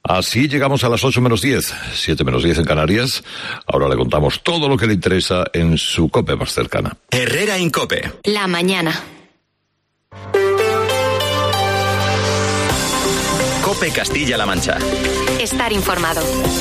Así llegamos a las 8 menos 10, 7 menos 10 en Canarias. Ahora le contamos todo lo que le interesa en su COPE más cercana. Herrera Incope. La mañana. COPE Castilla-La Mancha. Estar informado.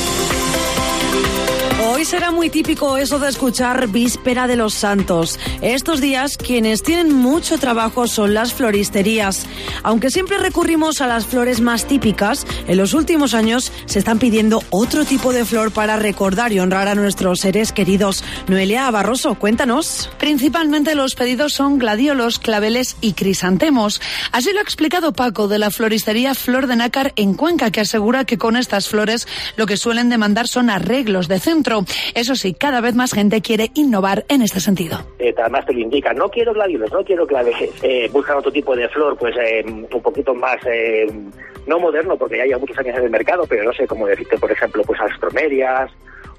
Hoy será muy típico eso de escuchar Víspera de los Santos. Estos días quienes tienen mucho trabajo son las floristerías. Aunque siempre recurrimos a las flores más típicas, en los últimos años se están pidiendo otro tipo de flor para recordar y honrar a nuestros seres queridos. Noelia Barroso, cuéntanos. Principalmente los pedidos son gladiolos, claveles y crisantemos. Así lo ha explicado Paco de la floristería Flor de Nácar en Cuenca, que asegura que con estas flores lo que suelen demandar son arreglos de centro. Eso sí, cada vez más gente quiere innovar en este sentido. Además te lo indican, no quiero gladiolos, no quiero claveles. Buscan otro tipo de flor, pues un poquito más, no moderno, porque ya lleva muchos años en el mercado, pero no sé cómo decirte, por ejemplo, pues astromerias,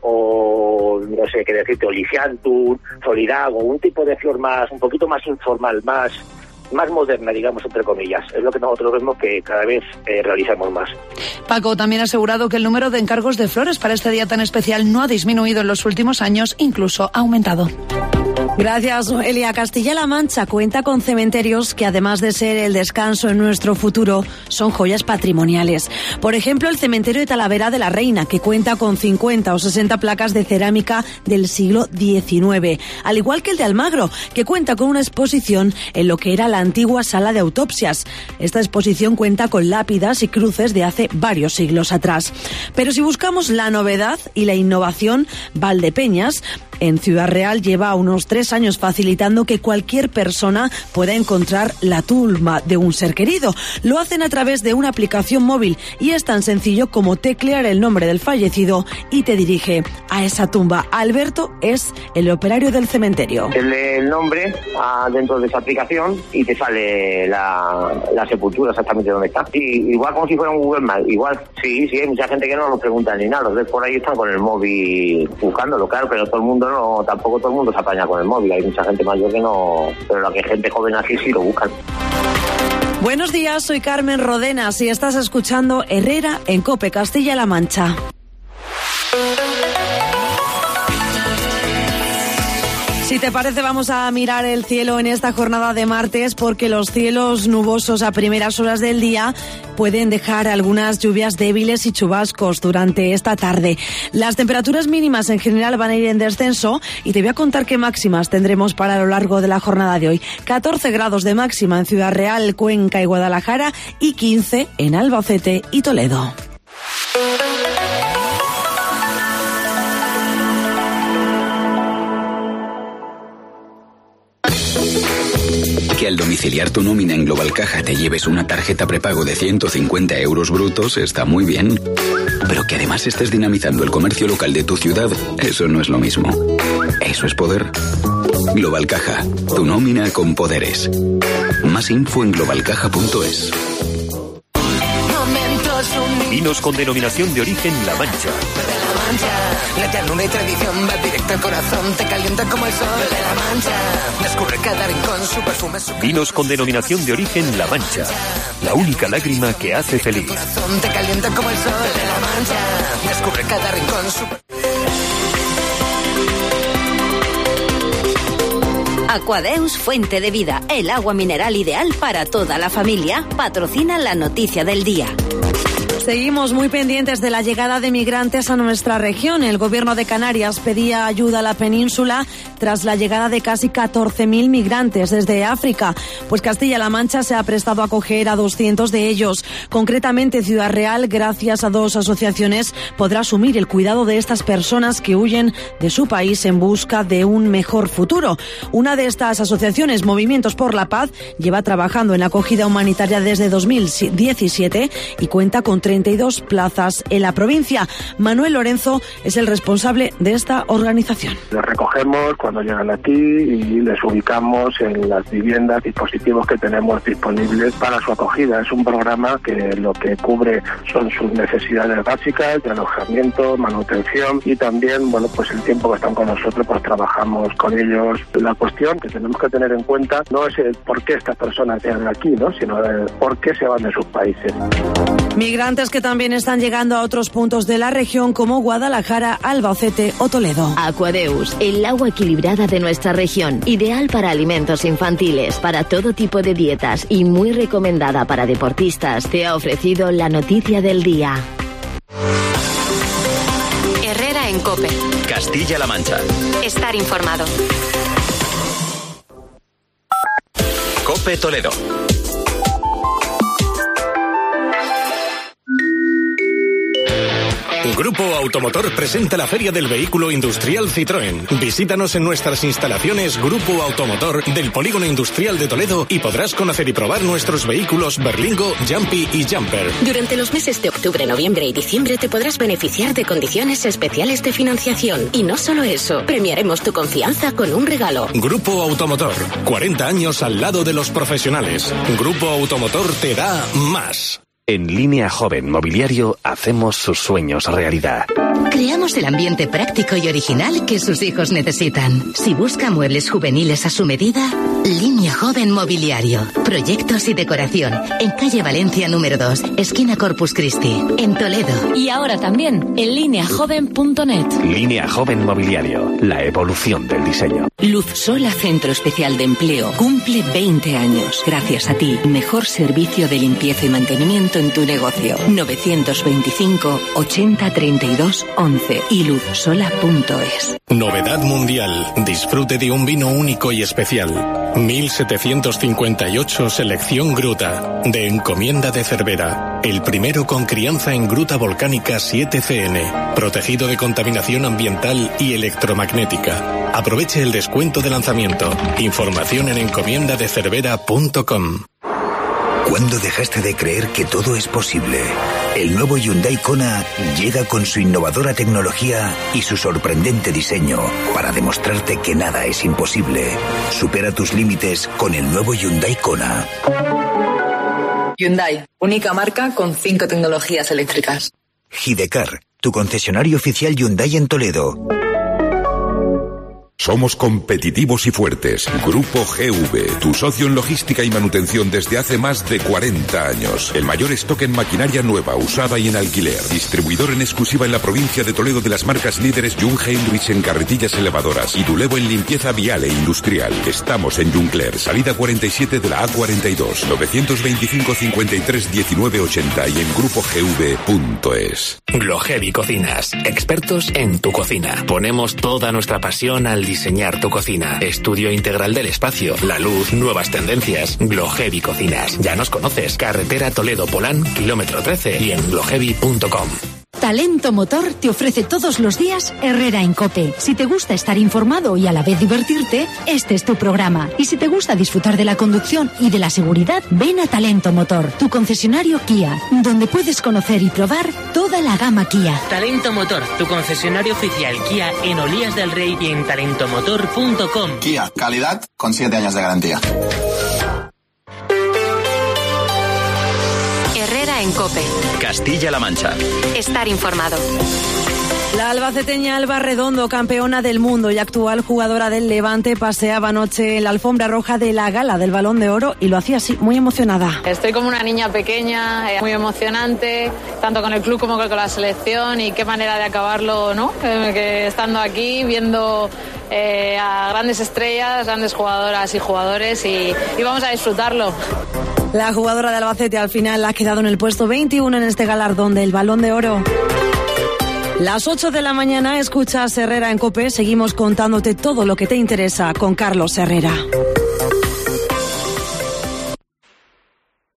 o no sé qué decirte, oliciantum, solidago, un tipo de flor más, un poquito más informal, más moderna, digamos, entre comillas. Es lo que nosotros vemos que cada vez realizamos más. Paco también ha asegurado que el número de encargos de flores para este día tan especial no ha disminuido en los últimos años, incluso ha aumentado. Gracias, Noelia. Castilla-La Mancha cuenta con cementerios que, además de ser el descanso en nuestro futuro, son joyas patrimoniales. Por ejemplo, el cementerio de Talavera de la Reina, que cuenta con 50 o 60 placas de cerámica del siglo XIX. Al igual que el de Almagro, que cuenta con una exposición en lo que era la antigua sala de autopsias. Esta exposición cuenta con lápidas y cruces de hace varios siglos atrás. Pero si buscamos la novedad y la innovación, Valdepeñas, en Ciudad Real, lleva unos 3 años facilitando que cualquier persona pueda encontrar la tumba de un ser querido. Lo hacen a través de una aplicación móvil y es tan sencillo como teclear el nombre del fallecido y te dirige a esa tumba. Alberto es el operario del cementerio. Te lee el nombre dentro de esa aplicación y te sale la sepultura exactamente donde está. Y igual como si fuera un Google Maps, igual. Sí, hay mucha gente que no nos pregunta ni nada. Los ves por ahí están con el móvil buscándolo, claro, pero todo el mundo no, tampoco todo el mundo se apaña con el móvil. Hay mucha gente mayor que no, pero la que gente joven así sí lo buscan. Buenos días, soy Carmen Rodenas y estás escuchando Herrera en COPE Castilla-La Mancha. Si te parece, vamos a mirar el cielo en esta jornada de martes, porque los cielos nubosos a primeras horas del día pueden dejar algunas lluvias débiles y chubascos durante esta tarde. Las temperaturas mínimas en general van a ir en descenso y te voy a contar qué máximas tendremos para lo largo de la jornada de hoy. 14 grados de máxima en Ciudad Real, Cuenca y Guadalajara y 15 en Albacete y Toledo. Que al domiciliar tu nómina en Global Caja te lleves una tarjeta prepago de 150 euros brutos está muy bien. Pero que además estés dinamizando el comercio local de tu ciudad, eso no es lo mismo. Eso es poder. Global Caja, tu nómina con poderes. Más info en globalcaja.es. Vinos con denominación de origen La Mancha. La ternura y tradición va directo al corazón, te calienta como el sol de La Mancha. Descubre cada rincón, su perfume, su... Vinos con denominación de origen La Mancha. La única lágrima que hace feliz. Te calienta como el sol de La Mancha. Descubre cada rincón, su... Aquadeus Fuente de Vida, el agua mineral ideal para toda la familia, patrocina la noticia del día. Seguimos muy pendientes de la llegada de migrantes a nuestra región. El Gobierno de Canarias pedía ayuda a la península tras la llegada de casi 14.000 migrantes desde África. Pues Castilla-La Mancha se ha prestado a acoger a 200 de ellos. Concretamente, Ciudad Real, gracias a 2 asociaciones, podrá asumir el cuidado de estas personas que huyen de su país en busca de un mejor futuro. Una de estas asociaciones, Movimientos por la Paz, lleva trabajando en acogida humanitaria desde 2017 y cuenta con 32 plazas en la provincia. Manuel Lorenzo es el responsable de esta organización. Los recogemos cuando llegan aquí y les ubicamos en las viviendas, dispositivos que tenemos disponibles para su acogida. Es un programa que lo que cubre son sus necesidades básicas de alojamiento, manutención y también, pues el tiempo que están con nosotros, pues trabajamos con ellos. La cuestión que tenemos que tener en cuenta no es el por qué estas personas llegan aquí, ¿no? Sino el por qué se van de sus países. Migrantes que también están llegando a otros puntos de la región como Guadalajara, Albacete o Toledo. Aquadeus, el agua equilibrada de nuestra región, ideal para alimentos infantiles, para todo tipo de dietas y muy recomendada para deportistas, te ha ofrecido la noticia del día. Herrera en COPE. Castilla-La Mancha. Estar informado. COPE Toledo. Grupo Automotor presenta la Feria del Vehículo Industrial Citroën. Visítanos en nuestras instalaciones Grupo Automotor del Polígono Industrial de Toledo y podrás conocer y probar nuestros vehículos Berlingo, Jumpy y Jumper. Durante los meses de octubre, noviembre y diciembre te podrás beneficiar de condiciones especiales de financiación. Y no solo eso, premiaremos tu confianza con un regalo. Grupo Automotor, 40 años al lado de los profesionales. Grupo Automotor te da más. En Línea Joven Mobiliario hacemos sus sueños realidad. Creamos el ambiente práctico y original que sus hijos necesitan. Si busca muebles juveniles a su medida, Línea Joven Mobiliario. Proyectos y decoración. En calle Valencia número 2, esquina Corpus Christi, en Toledo. Y ahora también en lineajoven.net. Línea Joven Mobiliario. La evolución del diseño. Luz Sola Centro Especial de Empleo cumple 20 años. Gracias a ti, mejor servicio de limpieza y mantenimiento en tu negocio. 925 80 32 11 y luzsola.es. Novedad mundial. Disfrute de un vino único y especial. 1758 Selección Gruta, de Encomienda de Cervera. El primero con crianza en gruta volcánica 7CN, protegido de contaminación ambiental y electromagnética. Aproveche el descuento de lanzamiento. Información en encomiendadecervera.com. ¿Cuándo dejaste de creer que todo es posible? El nuevo Hyundai Kona llega con su innovadora tecnología y su sorprendente diseño para demostrarte que nada es imposible. Supera tus límites con el nuevo Hyundai Kona. Hyundai, única marca con 5 tecnologías eléctricas. Hidecar, tu concesionario oficial Hyundai en Toledo. Somos competitivos y fuertes. Grupo GV, tu socio en logística y manutención desde hace más de 40 años. El mayor stock en maquinaria nueva, usada y en alquiler. Distribuidor en exclusiva en la provincia de Toledo de las marcas líderes Jung Heinrich en carretillas elevadoras y Dulevo en limpieza vial e industrial. Estamos en Juncler, salida 47 de la A42, 925 53 19 80 y en grupogv.es. Glohevi Cocinas, expertos en tu cocina. Ponemos toda nuestra pasión al diseñar tu cocina. Estudio integral del espacio, la luz, nuevas tendencias. Glohevi Cocinas. Ya nos conoces. Carretera Toledo-Polán, kilómetro 13 y en glohevi.com. Talento Motor te ofrece todos los días Herrera en COPE. Si te gusta estar informado y a la vez divertirte, este es tu programa. Y si te gusta disfrutar de la conducción y de la seguridad, ven a Talento Motor, tu concesionario Kia, donde puedes conocer y probar toda la gama Kia. Talento Motor, tu concesionario oficial Kia en Olías del Rey y en talentomotor.com. Kia, calidad con 7 años de garantía. Herrera en COPE. Castilla-La Mancha. Estar informado. La albaceteña Alba Redondo, campeona del mundo y actual jugadora del Levante, paseaba anoche en la alfombra roja de la gala del Balón de Oro y lo hacía así, muy emocionada. Estoy como una niña pequeña, muy emocionante, tanto con el club como con la selección, y qué manera de acabarlo, ¿no? Que estando aquí, viendo a grandes estrellas, grandes jugadoras y jugadores y vamos a disfrutarlo. La jugadora de Albacete al final ha quedado en el puesto 21 en este galardón del Balón de Oro. Las 8 de la mañana, escuchas Herrera en COPE. Seguimos contándote todo lo que te interesa con Carlos Herrera.